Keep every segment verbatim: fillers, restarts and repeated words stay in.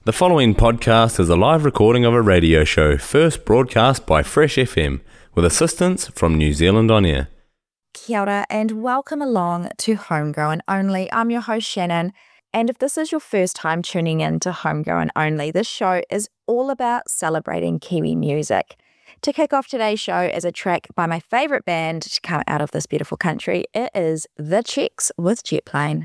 The following podcast is a live recording of a radio show first broadcast by Fresh F M with assistance from New Zealand On Air. Kia ora and welcome along to Homegrown Only. I'm your host Shannon, and if this is your first time tuning in to Homegrown Only, this show is all about celebrating Kiwi music. To kick off today's show is a track by my favourite band to come out of this beautiful country. It is The Checks with Jet Plane.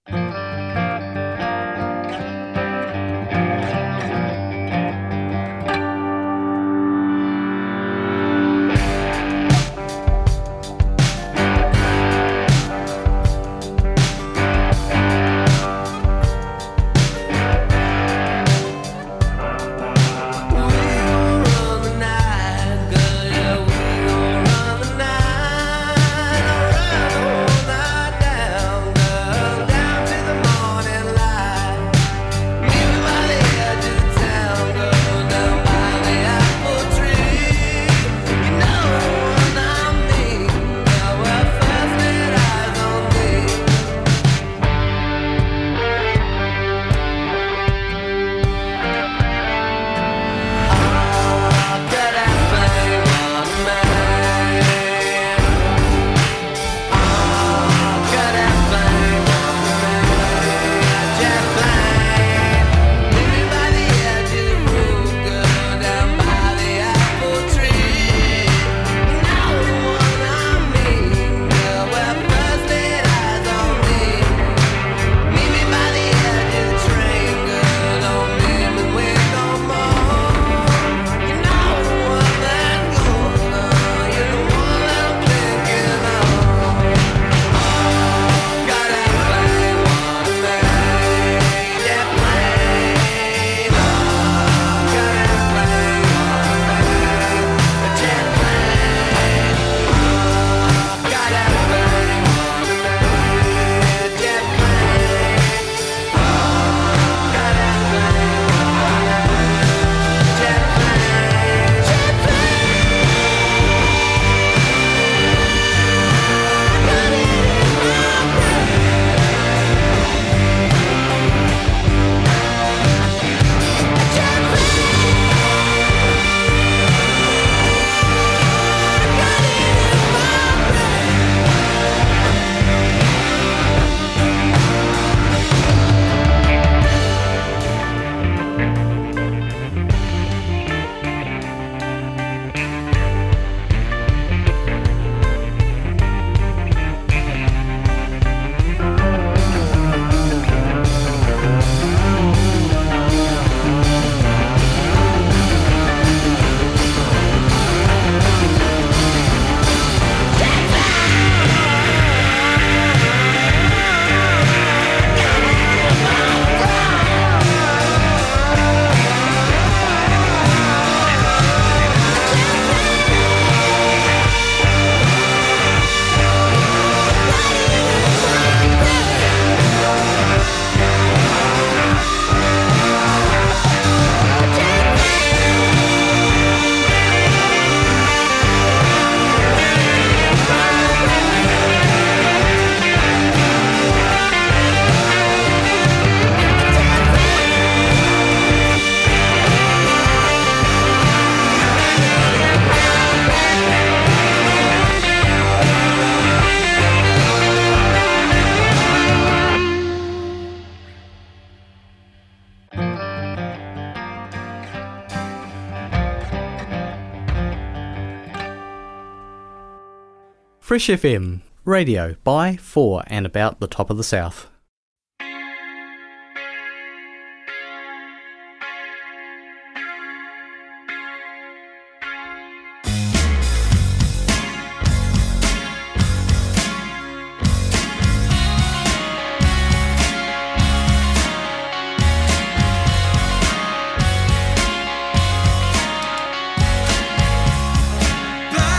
Fresh F M, radio by, for and about the top of the South.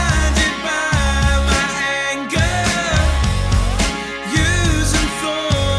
Blinded by my anger, using thorns.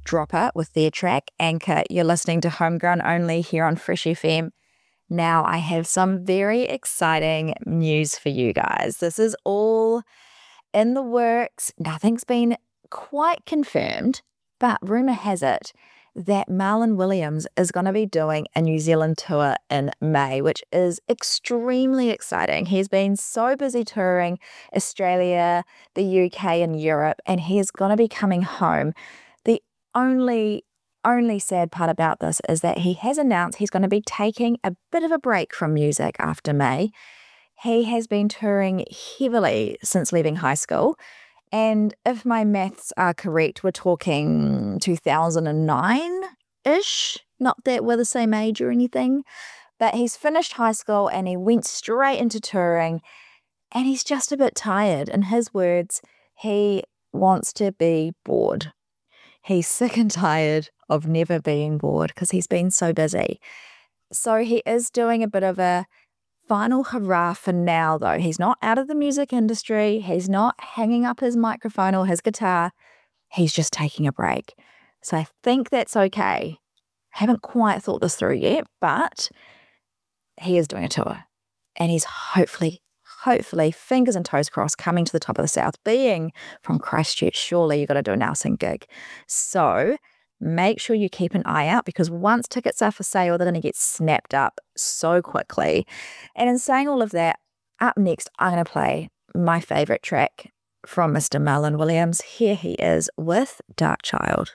Dropper with their track Anchor. You're listening to Homegrown Only here on Fresh F M. Now I have some very exciting news for you guys. This is all in the works. Nothing's been quite confirmed, but rumour has it that Marlon Williams is going to be doing a New Zealand tour in May, which is extremely exciting. He's been so busy touring Australia, the U K and Europe, and he's going to be coming home. The only, only sad part about this is that he has announced he's going to be taking a bit of a break from music after May. He has been touring heavily since leaving high school. And if my maths are correct, we're talking two thousand nine-ish. Not that we're the same age or anything. But he's finished high school and he went straight into touring. And he's just a bit tired. In his words, he wants to be bored. He's sick and tired of never being bored because he's been so busy. So he is doing a bit of a final hurrah for now, though. He's not out of the music industry. He's not hanging up his microphone or his guitar. He's just taking a break. So I think that's okay. I haven't quite thought this through yet, but he is doing a tour. And he's hopefully, hopefully, fingers and toes crossed, coming to the top of the South. Being from Christchurch, surely you've got to do a Nelson gig. So make sure you keep an eye out, because once tickets are for sale, they're going to get snapped up so quickly. And in saying all of that, up next, I'm going to play my favourite track from Mister Marlon Williams. Here he is with Dark Child.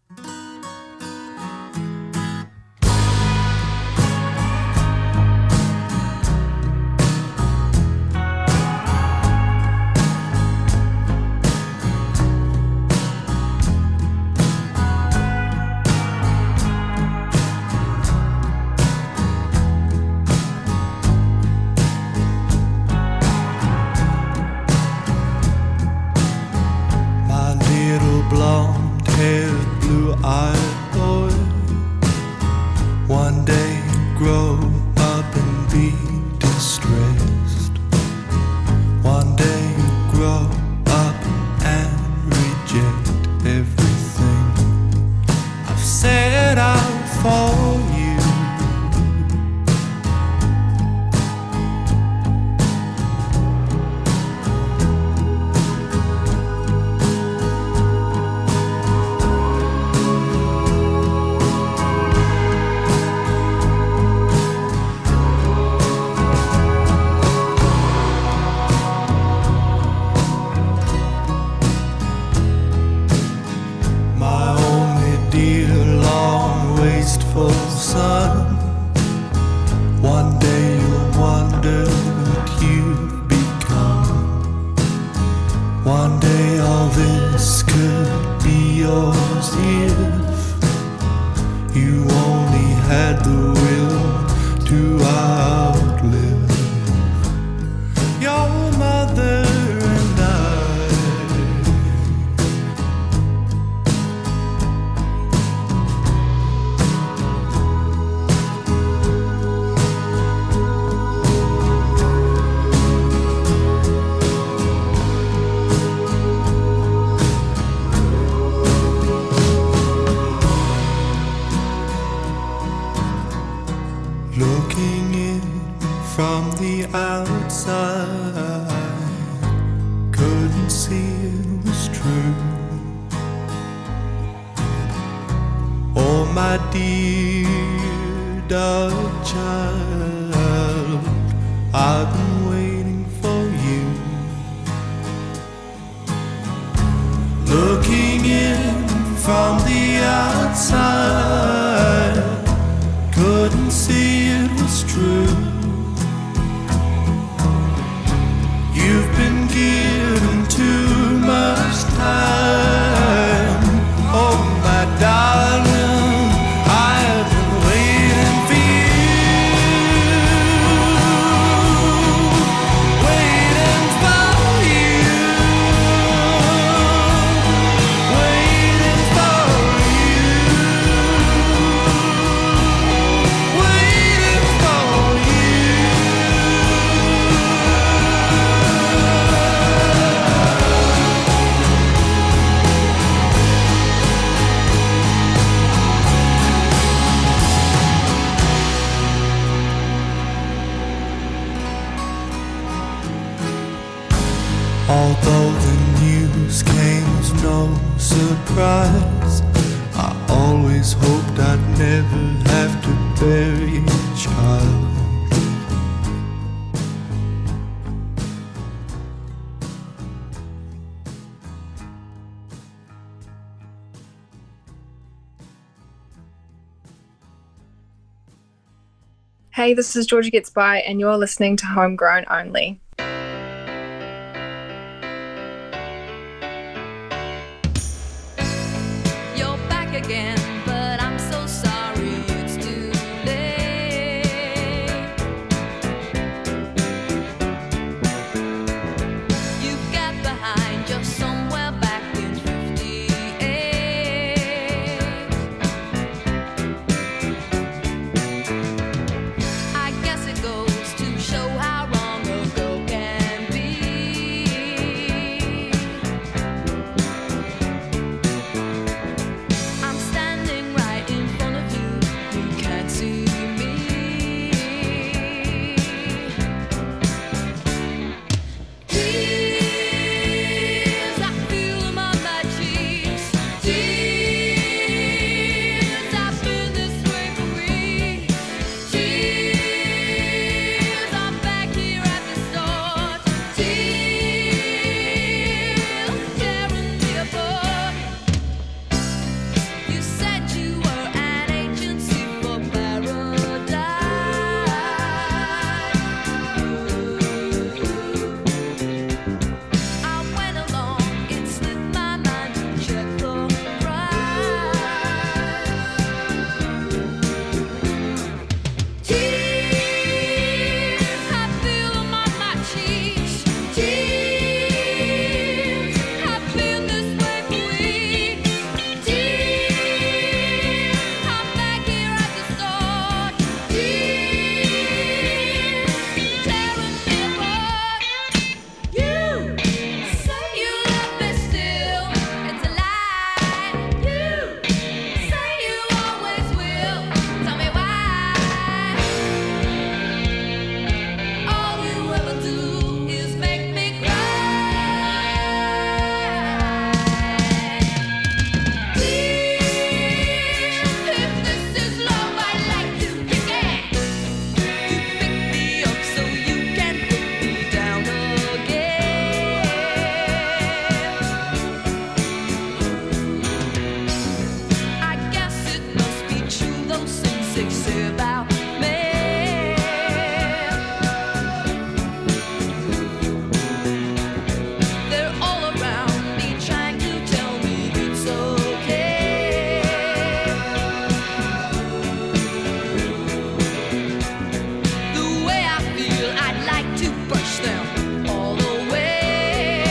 Blonde-haired, blue-eyed boy, one day grow up and be distressed. One day grow up and reject everything I've set out for you. Son, one day you'll wonder what you've become. One day all this could be yours if you only had the will to outlive your mother and I. Looking in from the outside, couldn't see it was true. Oh, my dear dark child, I've been waiting for you. Looking in from the outside, couldn't see it was true. You've been given too much time. Oh, my darling, I've been waiting for you, waiting for you, waiting for you, waiting for you. surprise. I always hoped I'd never have to bury a child. Hey, this is Georgia Gets By, and you're listening to Homegrown Only. You're back again, but I'm so sorry it's too late. You got behind just somewhere back in fifty-eight. I guess it goes to show how wrong a girl can be. I'm standing right in front of you, you can't see me. Tears, I feel them on my cheeks. Tears, I've been this way for weeks. Tears, I'm back here at the start. Tears, tearing me apart. You said you were an agency for paradise. I went along, it slipped my mind to check the price. Tears, I feel them on my cheeks. Tears, I've been this way for weeks. Tears, I'm back here at the start. Tears, tearing me apart. You say you love me still, it's a lie. You say you always will. Tell me why. All you ever do is make me cry. Please, if this is love, I'd like to kick it. You pick me up so you can put me down again. I guess it must be true those things they say about me. They're all around me trying to tell me it's okay. The way I feel, I'd like to brush them all away.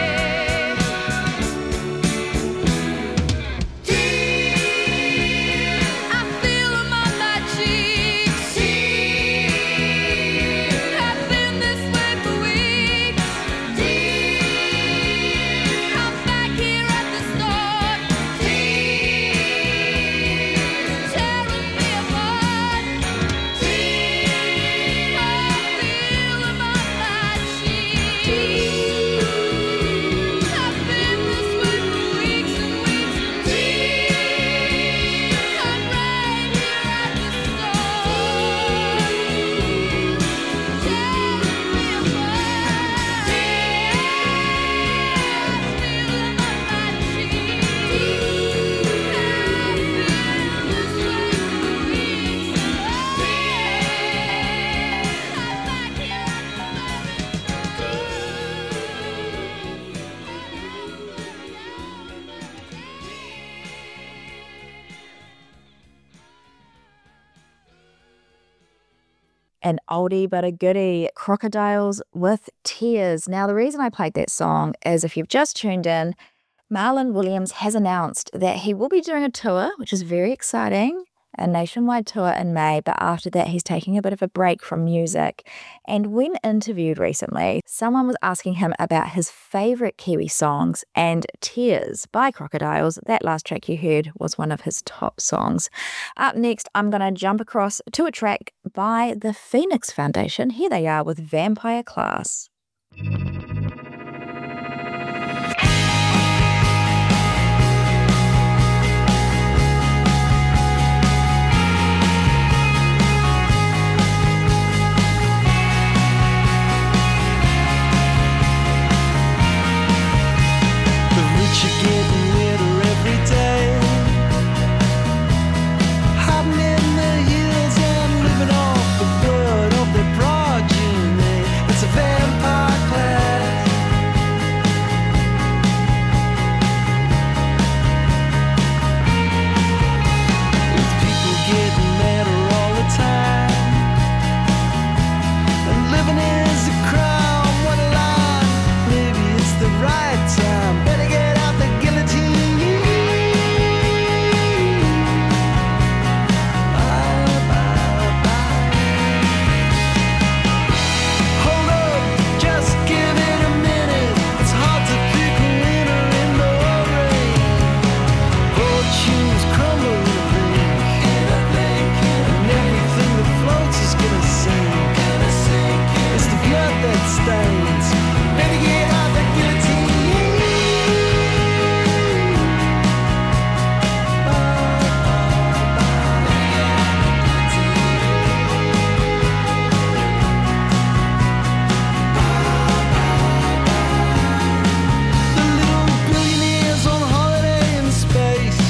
Tears, I feel them on my cheeks. Tears, I've been this way for weeks. Tears, I'm back here at the start. Tears, tearing me apart. Tears, I feel them on my cheeks. I've been this way for weeks and weeks. Tears, I'm right here at the start. Tearing me apart. Tears, I feel them on my cheeks. An oldie but a goodie, Crocodiles with Tears. Now, the reason I played that song is if you've just tuned in, Marlon Williams has announced that he will be doing a tour, which is very exciting, a nationwide tour in May, but after that he's taking a bit of a break from music. And when interviewed recently, someone was asking him about his favourite Kiwi songs, and Tears by Crocodiles, that last track you heard, was one of his top songs. Up next, I'm going to jump across to a track by the Phoenix Foundation. Here they are with Vampire Class. Thank you're getting weirder every day. Hiding in the hills and living off the blood of their progeny. It's a vampire class. With people getting madder all the time, and living is a crime. What a lie. Maybe it's the right time. Better get out the guillotine. Bye, bye, bye. Hold up, just give it a minute. It's hard to pick a winner in the rain. Fortunes crumble in a blink, and everything that floats is gonna sink. It's the blood that stains. Better get out the guillotine. The little billionaires on holiday in space.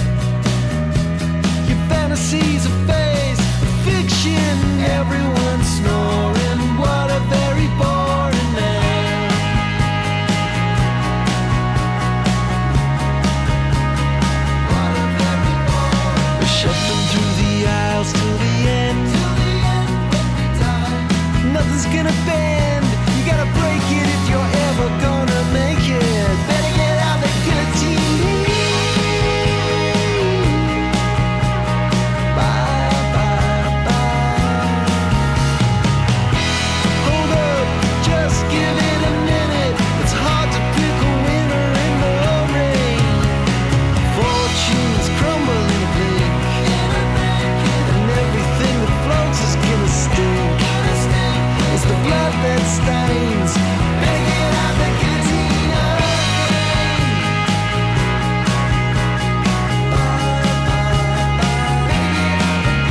Your fantasies are phase, fiction. Everyone's snoring. What a very boring man. What a very boring. We shove them through the aisles till the end. Nothing's gonna bend. You gotta break it if you're ever gonna make it. Better get out the guillotine. Bye, bye, bye. Hold up, just give it a minute. It's hard to pick a winner in the rain. Fortunes crumble in a blink, and everything that floats is gonna stink. It's the blood that stains. Better get out the guillotine again. Bye, bye, bye. Better get out the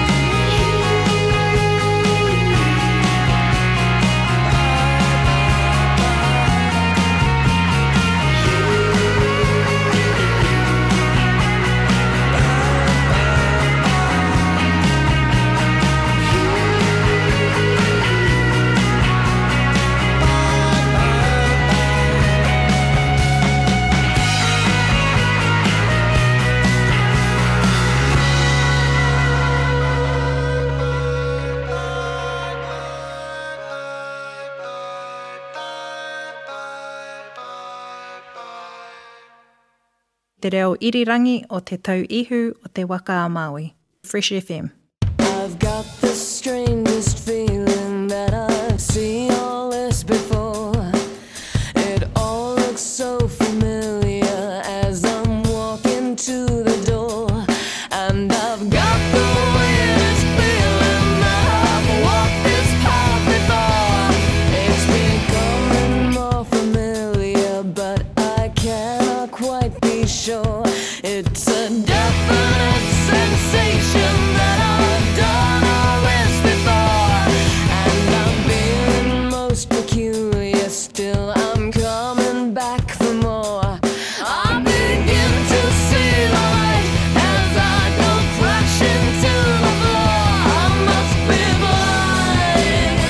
Te reo irirangi o te tau ihu o te waka a Maui. Fresh F M. I've got the strangest feeling that I've seen all this before. It all looks so familiar as I'm walking to the door. And I've got the weirdest feeling that I've walked this path before. It's becoming more familiar, but I cannot quite be sure. It's a definite sensation that I've done all this before. And I'm feeling most peculiar still. I'm coming back for more. I begin to see the light as I go crashing to the floor. I must be blind.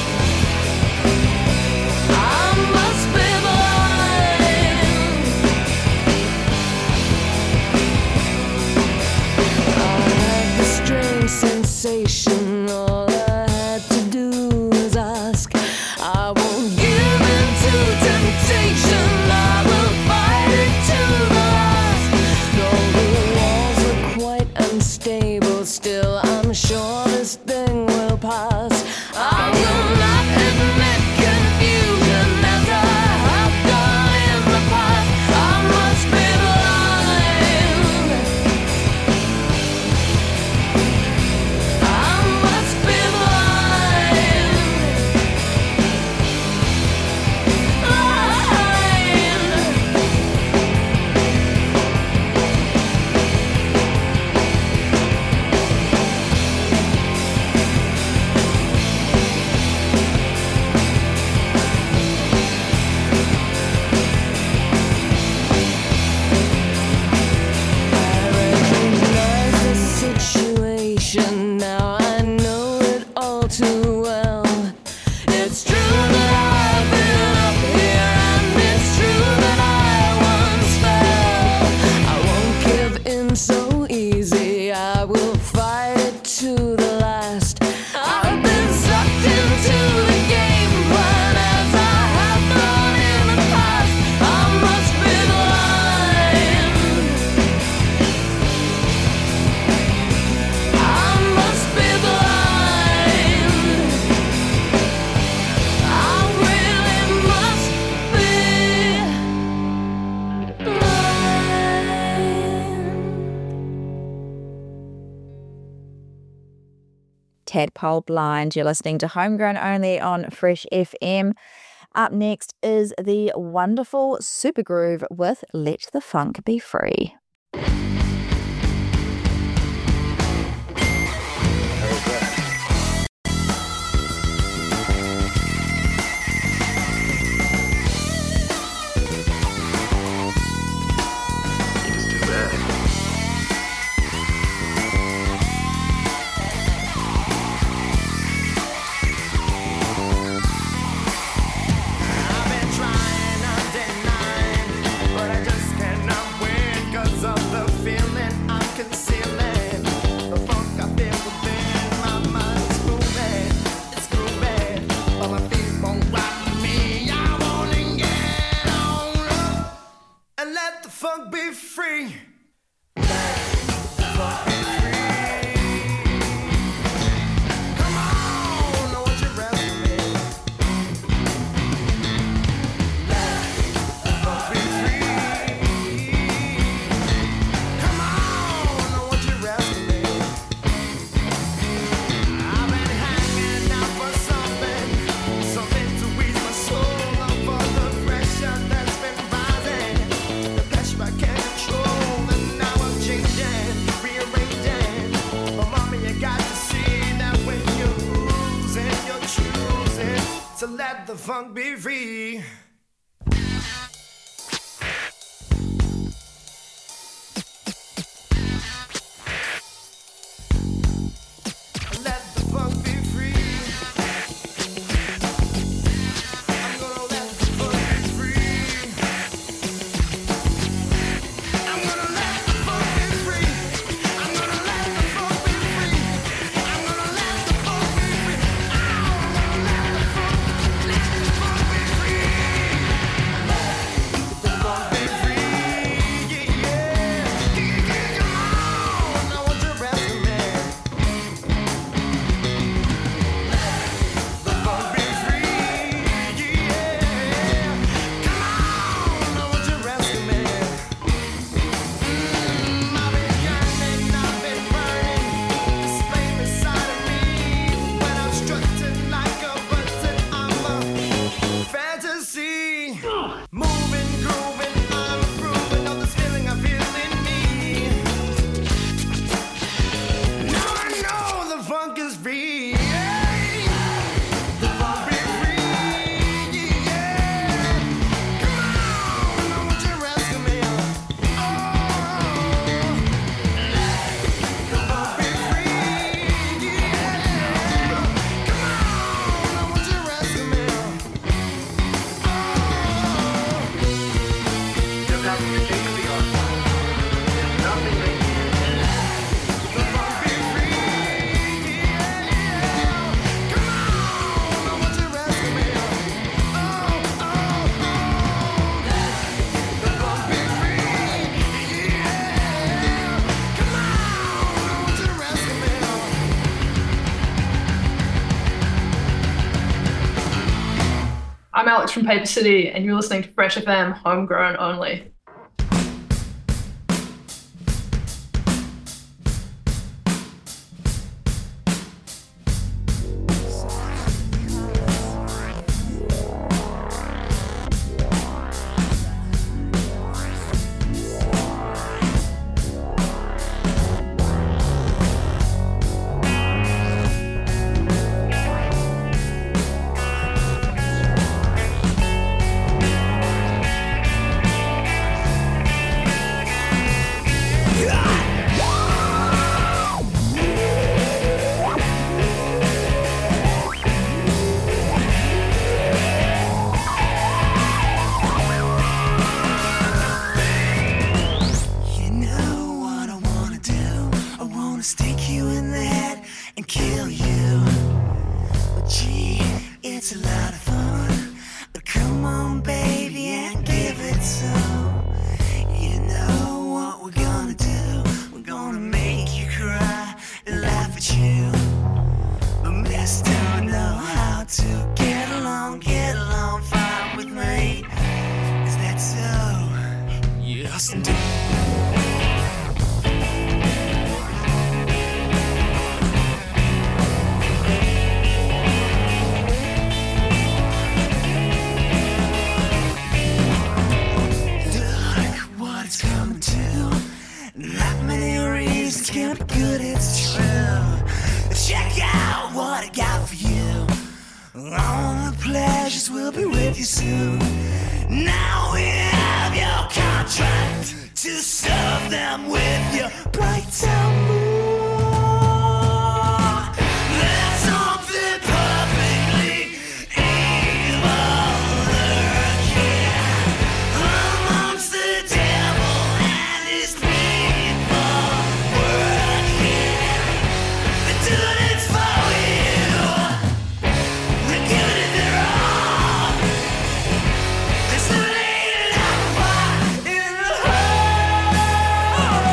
I must be blind. Tadpole Blind. You're listening to Homegrown Only on Fresh F M. Up next is the wonderful Supergroove with Let the Funk Be Free. Funk be free. So let the funk be free. Let the funk be free. I'm gonna let the funk be free. I'm gonna let the funk be free. I'm gonna let the funk be free. I'm gonna let the funk be free. I'm gonna let the funk, let the funk be free. Let the funk be free. Yeah, yeah. Yeah, yeah, come on. I want the rest of me. The funk be free. Yeah, come on. I want the rest of me. Mm, I've been yearning, I've been burning. This flame inside of me. When I'm strutting like a button, I'm a fantasy. Moving, grooving, I'm approving of this feeling I feel in me. Now I know the funk is free. The funk be free. Yeah. Come on, I want you rescue me. Oh, the funk be free. Yeah. Come on, I want you rescue me. You're not to take the offer. There's nothing they can. The funk be free. Yeah. Come on, I want you rescue me. Oh, oh, oh. The funk be free. Yeah. Come on, I want you rescue me. I'm Alex from Paper City, and you're listening to Fresh F M, Homegrown Only. You know what I wanna do? I wanna stick you in the head and kill you. But gee, it's a lot of fun. But come on, baby, and give it some. You know what we're gonna do? We're gonna make you cry and laugh at you. But miss don't know how to get along, get along fine with me. Is that so? Yes, indeed. can't be good, it's true. Check out what I got for you. All the pleasures will be with you soon. Now we have your contract to serve them with your brighter moon. There's something perfectly evil lurking amongst the devil and his people working. They're doing it for you. They're giving it their all. They're slowly like a fire in the hole.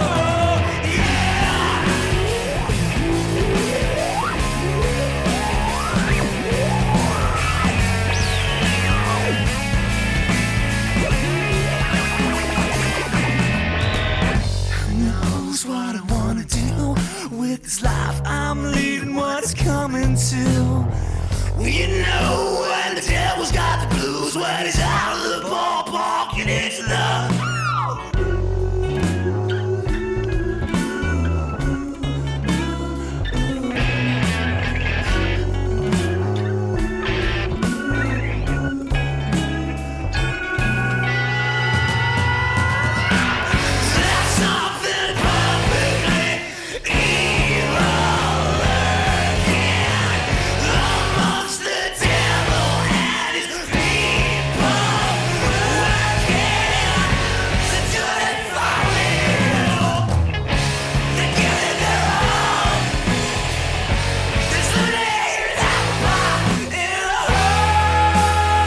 Who knows what I wanna do with this life I'm leading, what's coming to? Well, you know when the devil's got the blues, when he's out of the ballpark and it's love. There's something perfectly evil lurking amongst the devil and his people working. They're doing it for you. They're giving it their all. They're slowly like a fire in the hole.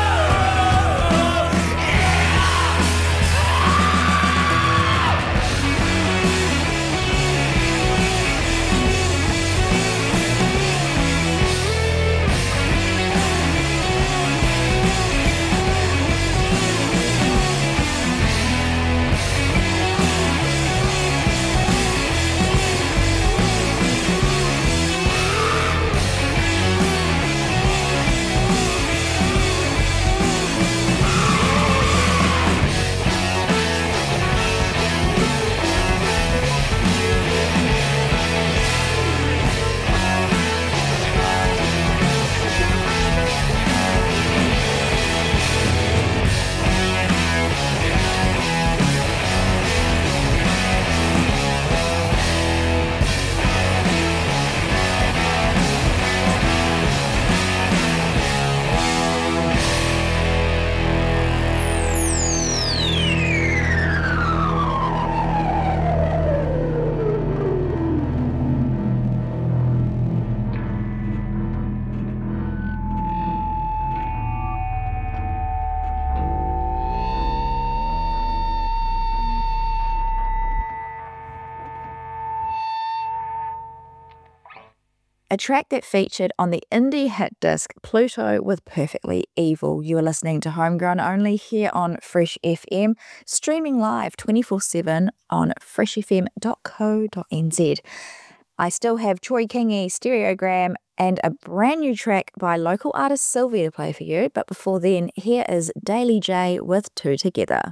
A track that featured on the indie hit disc Pluto with Perfectly Evil. You are listening to Homegrown Only here on Fresh F M, streaming live twenty-four seven on fresh f m dot co dot n z. I still have Troy Kingi, Stereogram, and a brand new track by local artist Sylvia to play for you. But before then, here is Daily J with Two Together.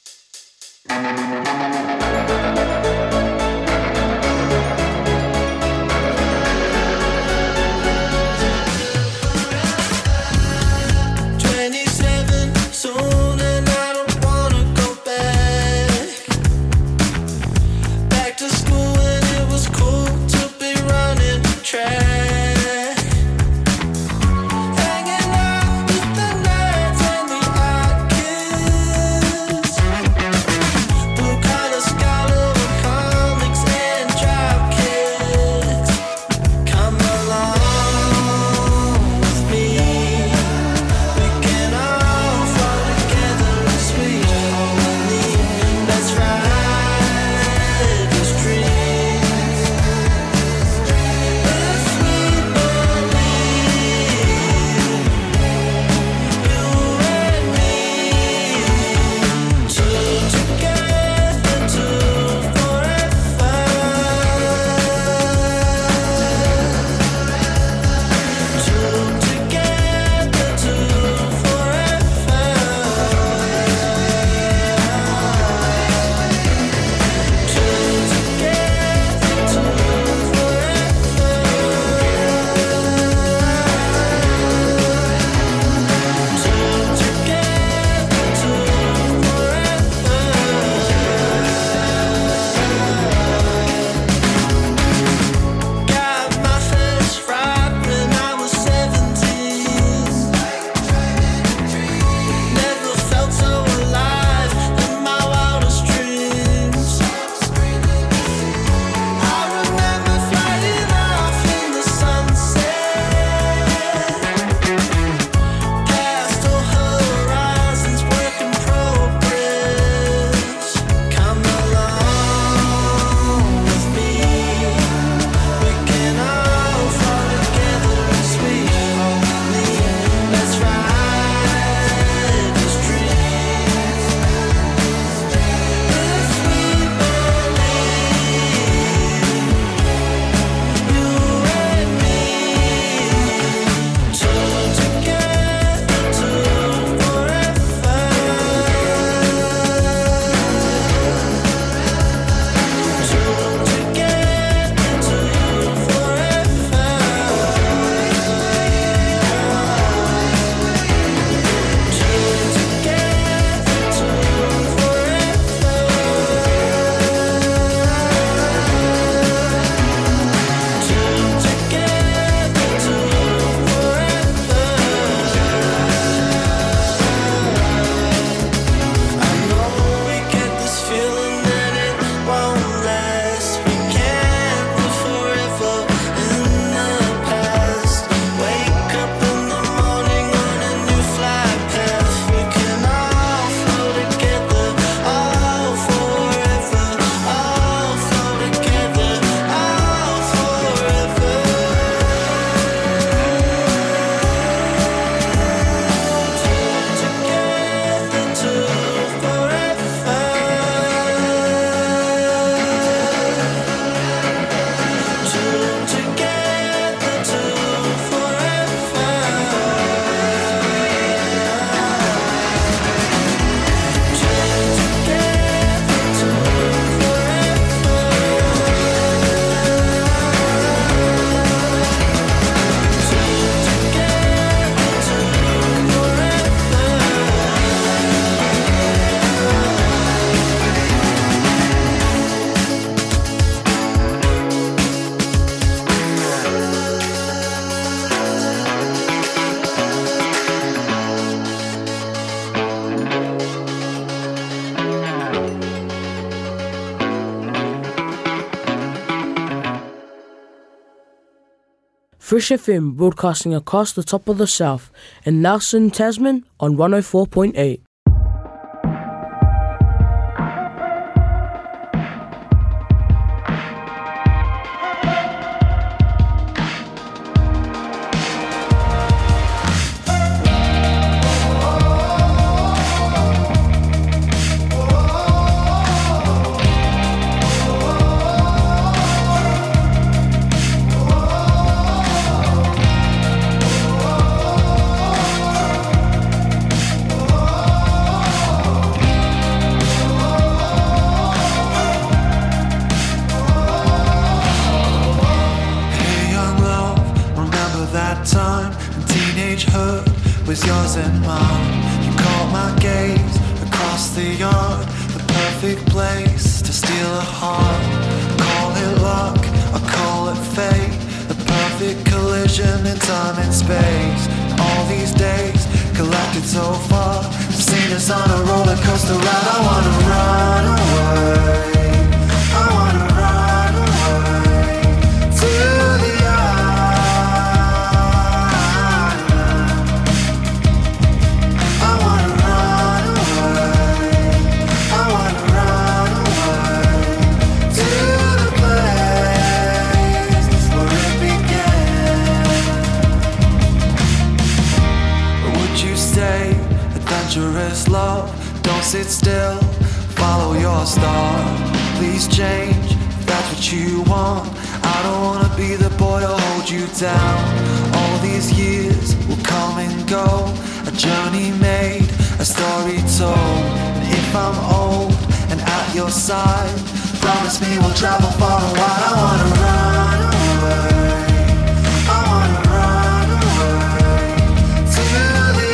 twenty-seven soon and I don't wanna go back. Back to school when it was cool to be running track. Hanging out with the nerds and the odd kids. Blue Fresh F M broadcasting across the top of the south in Nelson, Tasman on one oh four point eight. Was yours and mine. You caught my gaze across the yard, the perfect place to steal a heart. Call it luck, or call it fate, the perfect collision in time and space. All these days collected so far, I've seen us on a roller coaster ride. I wanna run away, I wanna run away to the adventurous love, don't sit still, follow your star. Please change if that's what you want. I don't wanna be the boy to hold you down. All these years will come and go, a journey made, a story told. And if I'm old and at your side, promise me we'll travel far and wide. I wanna run away, I wanna run away to the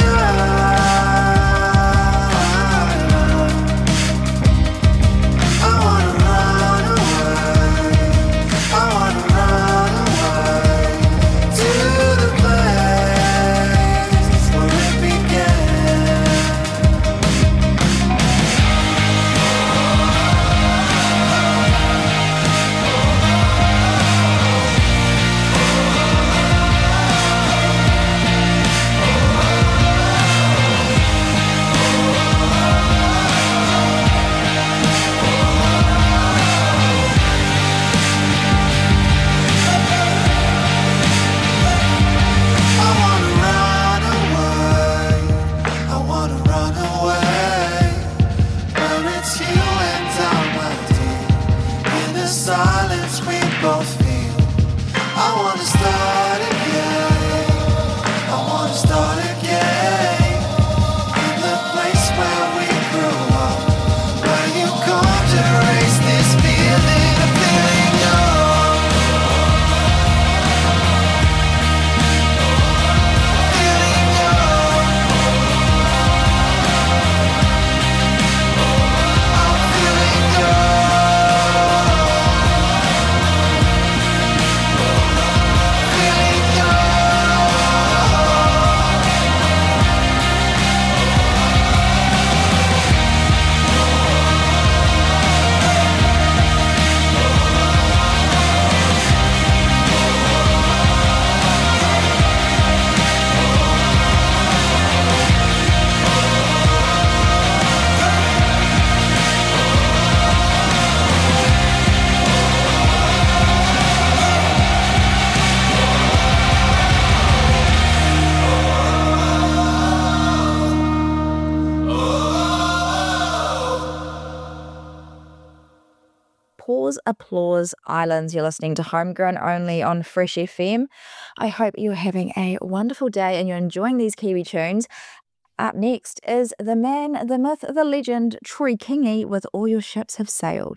Pause, Applause Islands. You're listening to Homegrown Only on Fresh F M. I hope you're having a wonderful day and you're enjoying these Kiwi tunes. Up next is the man, the myth, the legend, Troy Kingi with All Your Ships Have Sailed.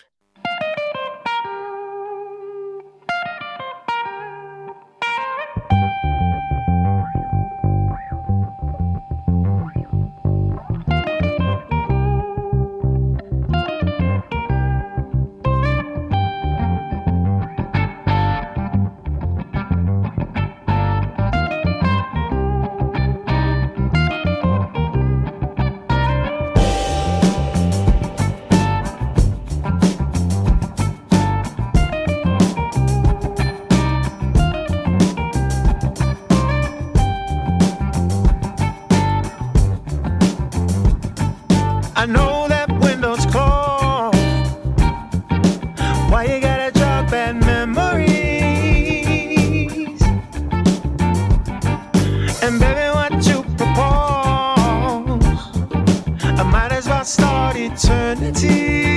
eternity.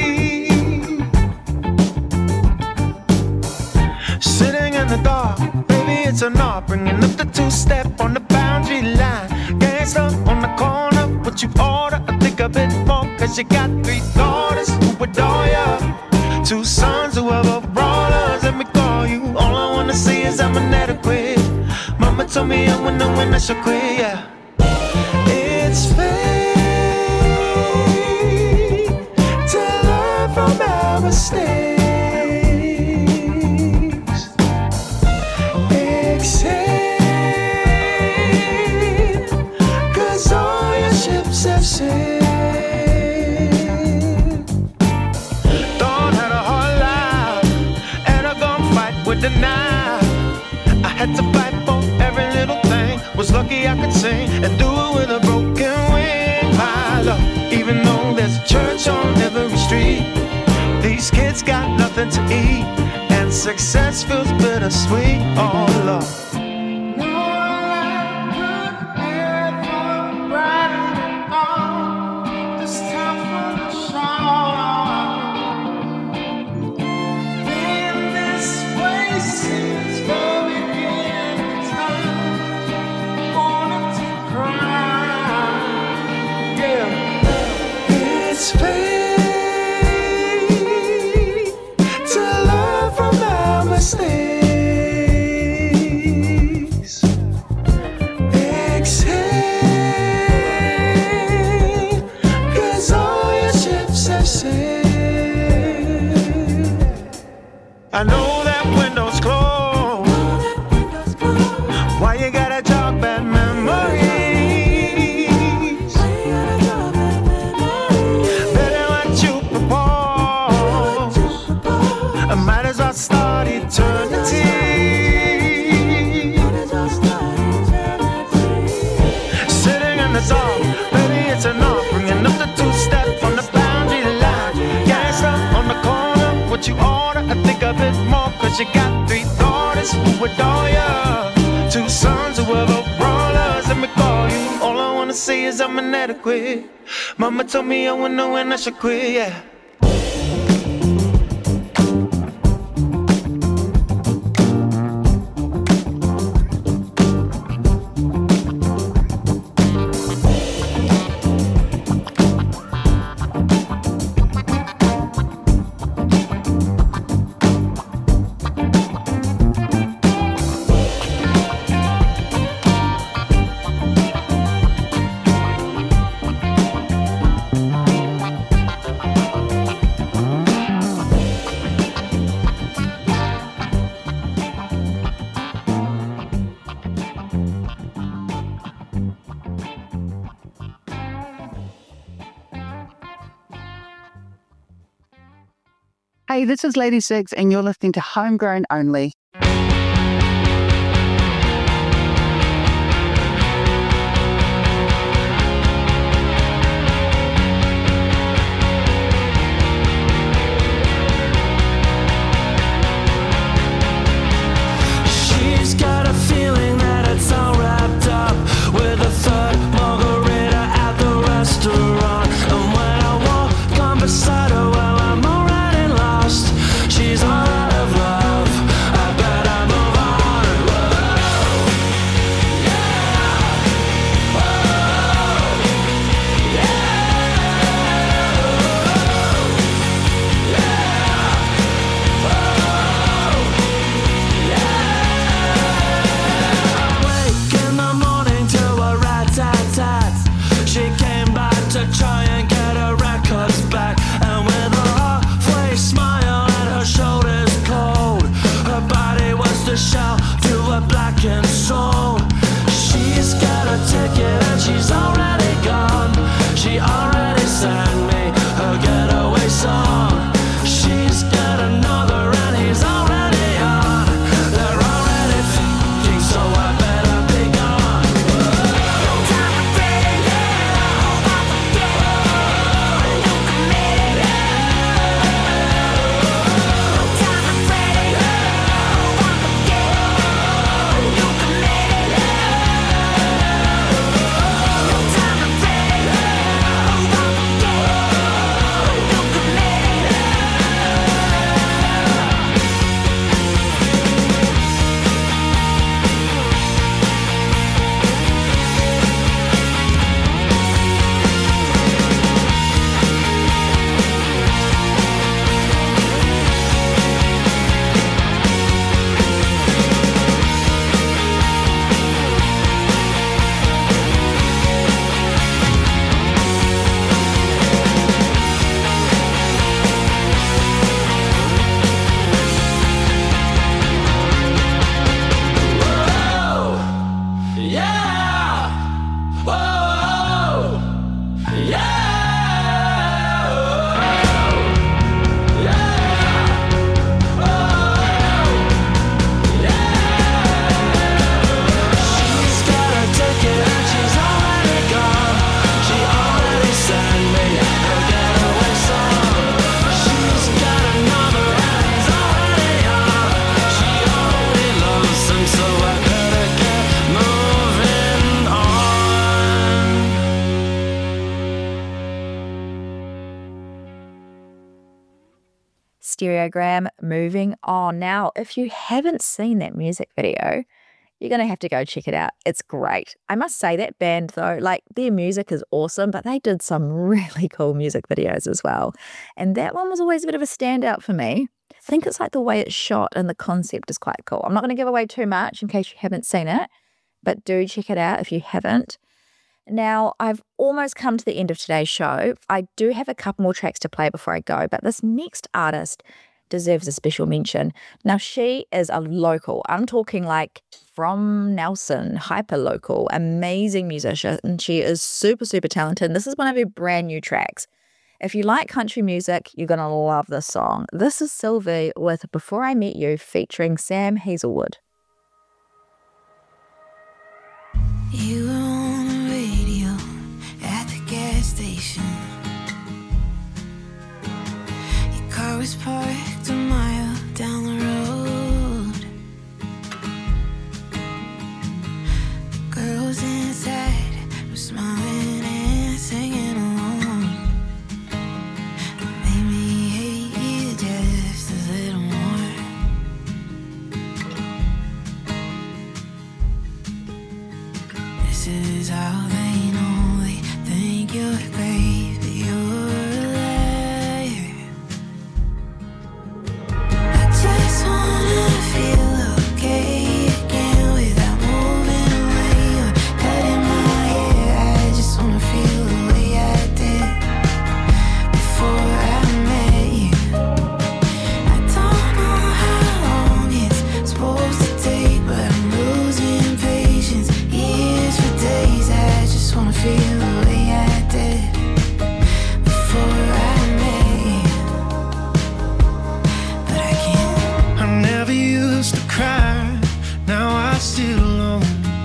Sitting in the dark, baby, it's an art. Bringing up the two-step on the boundary line. Gangsta on the corner, what you order? I think a bit more, cause you got three daughters who adore ya. Two sons who are both brawlers. Let me call you, all I wanna see is I'm inadequate. Mama told me I wouldn't know when I should quit, yeah. It's fate to learn from our mistakes. Exhale, cause all your ships have sailed. Thought had a hard life and a gunfight with the knife. I had to fight for every little thing. Was lucky I could sing and do it with a broken wing. My love, even though there's a church on every street, these kids got nothing to eat, and success feels bittersweet. Oh, love. It's fate to learn from our mistakes. Exhale, cause all your ships have sailed. I know that window's closed. Why you gotta talk bad memories? Might as well start eternity. Sitting in the dark, baby, it's an art. Bringing up the two-step on the boundary line. Gas up on the corner, what you order? I think a bit more, cause you got three daughters who adore ya. Two sons who are both brawlers. Let me call you, all I wanna see is I'm inadequate. Mama told me I wouldn't know when I should quit, yeah. Hey, this is Lady Six, and you're listening to Homegrown Only. She's got a feeling that it's all wrapped up with a third margarita at the restaurant. And when I walk on beside her, well, I'm already lost. She's all out of love. I Stereogram, moving on. Now, if you haven't seen that music video, you're going to have to go check it out. It's great. I must say that band though, like their music is awesome, but they did some really cool music videos as well. And that one was always a bit of a standout for me. I think it's like the way it's shot and the concept is quite cool. I'm not going to give away too much in case you haven't seen it, but do check it out if you haven't. Now, I've almost come to the end of today's show. I do have a couple more tracks to play before I go, but this next artist deserves a special mention. Now, she is a local. I'm talking like from Nelson, hyper local, amazing musician. And she is super, super talented. This is one of her brand new tracks. If you like country music, you're going to love this song. This is Sylvie with Before I Met You featuring Sam Hazelwood. You were on the radio at the gas station. Your car was parked a mile down the road. The girls inside were smiling and singing along. It made me hate you just a little more. This is how they know they think you're great, but you're a liar. I just wanna feel okay again without moving away or cutting my hair. I just wanna feel the way I did before I met you. I don't know how long it's supposed to take, but I'm losing patience. Years for days, I just wanna feel the way I did before I met you, but I can't. I never used to cry, now I sit alone.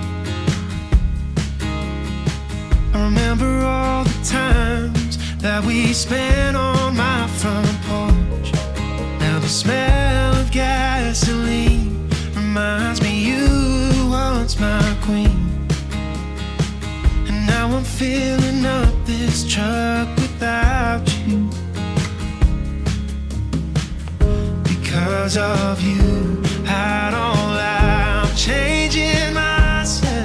I remember all the times that we spent on my front porch. Now the smell of gasoline reminds me you were once my queen. And now I'm filling up this truck without you. Because of you, I don't lie, I'm changing myself.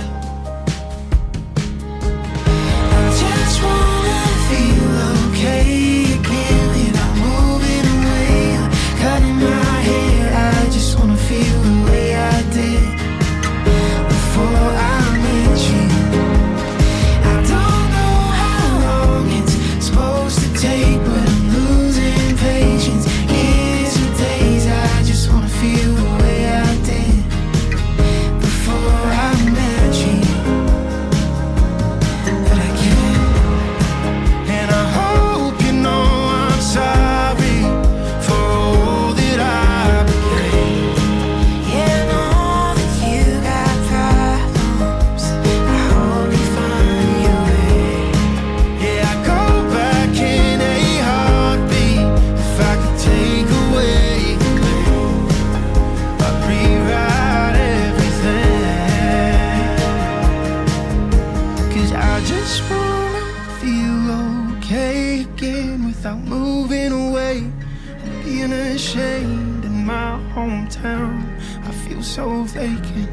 I just wanna feel okay again without moving away or cutting my hair. I just wanna feel the way I did before I met you. I don't know how long it's supposed to take, but I'm losing patience. Years and days, I just wanna feel the way I did before I met you, but I can't. And I hope you know I'm sorry for all that I became. Yeah, I know that you got problems. I hope you find your way. Yeah, I'd go back in a heartbeat if I could take away the pain. I'd rewrite everything. 'Cause I just wanna feel okay again without moving away and being ashamed in my hometown. I feel so vacant.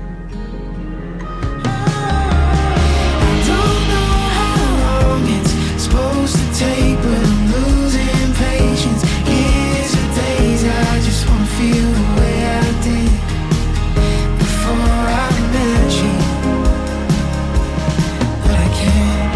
I don't know how long it's supposed to take, but I'm losing patience. Years or days, I just wanna feel the way I did before I met you, but I can't.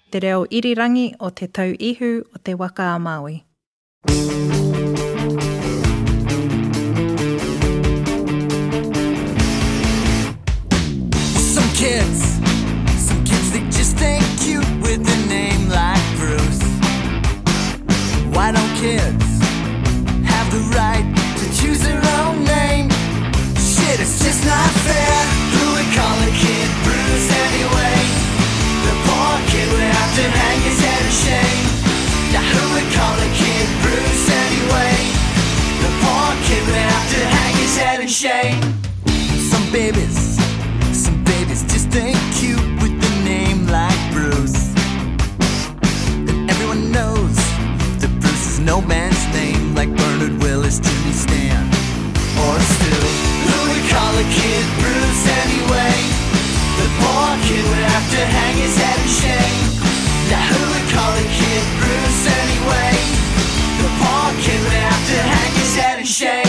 te reo irirangi o te tau ihu o te waka a Māui. Some kids, some kids they just ain't cute with a name like Bruce. Why don't kids have the right to choose their own name? Shit, it's just not fair. Who would call a kid Bruce anyway? The poor kid would have to hang his head in shame. Now who would call a kid Bruce anyway? The poor kid would have to hang his head in shame. Some babies, some babies just ain't cute with a name like Bruce. And everyone knows that Bruce is no man's name, like Bernard Willis, Jimmy Stan, or Stu. Who would call a kid Bruce anyway? The poor kid would have to hang his head in shame. Now who would call a kid Bruce anyway? The poor kid would have to hang his head in shame.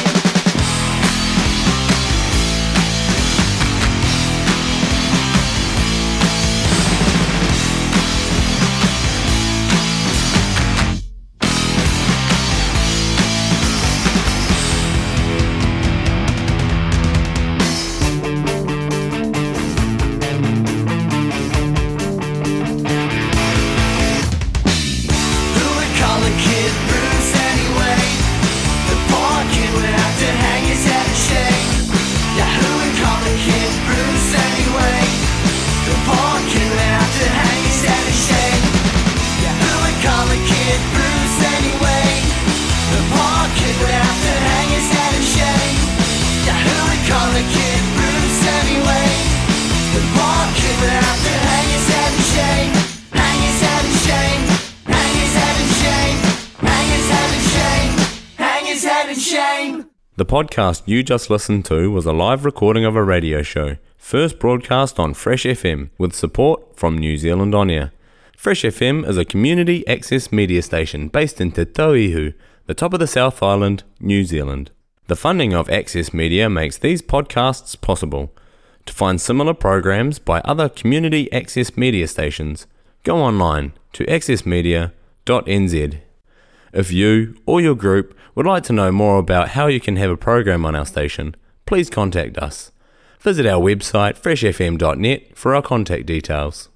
The podcast you just listened to was a live recording of a radio show, first broadcast on Fresh F M with support from New Zealand On Air. Fresh F M is a community access media station based in Te Tauihu, the top of the South Island, New Zealand. The funding of Access Media makes these podcasts possible. To find similar programs by other community access media stations, go online to access media dot n z. If you or your group would like to know more about how you can have a program on our station, please contact us. Visit our website fresh f m dot net for our contact details.